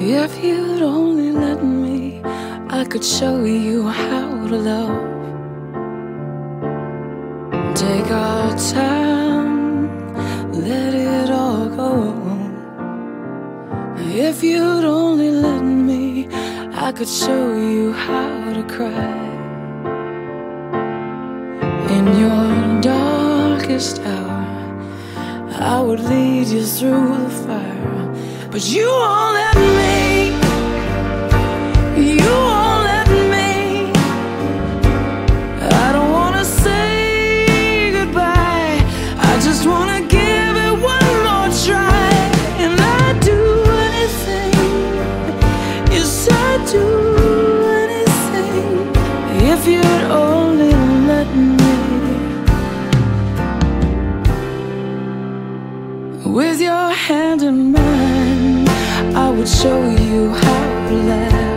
If you'd only let me, I could show you how to love. Take our time, let it all go. If you'd only let me, I could show you how to cry. In your darkest hour, I would lead you through the fire. But you won't let me. You won't let me. I don't wanna say goodbye. I just wanna give it one more try. And I'd do anything. Yes, I'd do anything if you'd only let me. With your hand in mine, I would show you how to laugh.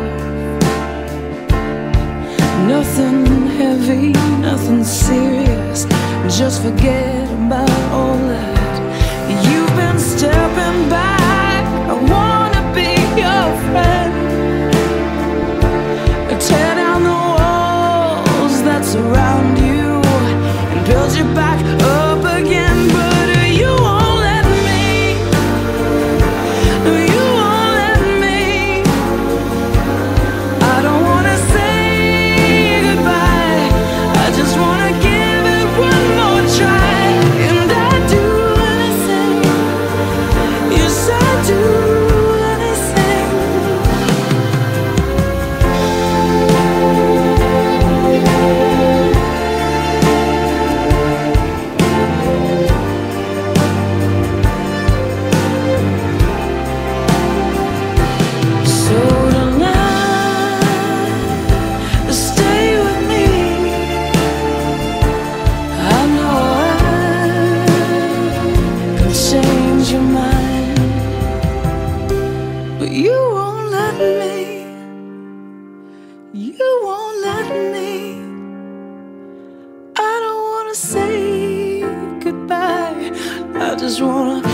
Nothing heavy, nothing serious. Just forget about all that. You've been stepping back. I wanna be your friend. Tear down the walls that surround you and build you back up again. But you won't let me. You won't let me. I don't wanna say goodbye. I just wanna give it one more try. And I'd do anything. Yes, I'd do anything. So tonight, stay with me. I know I can change your mind, but you won't let me. You won't let me. I don't wanna say goodbye. I just wanna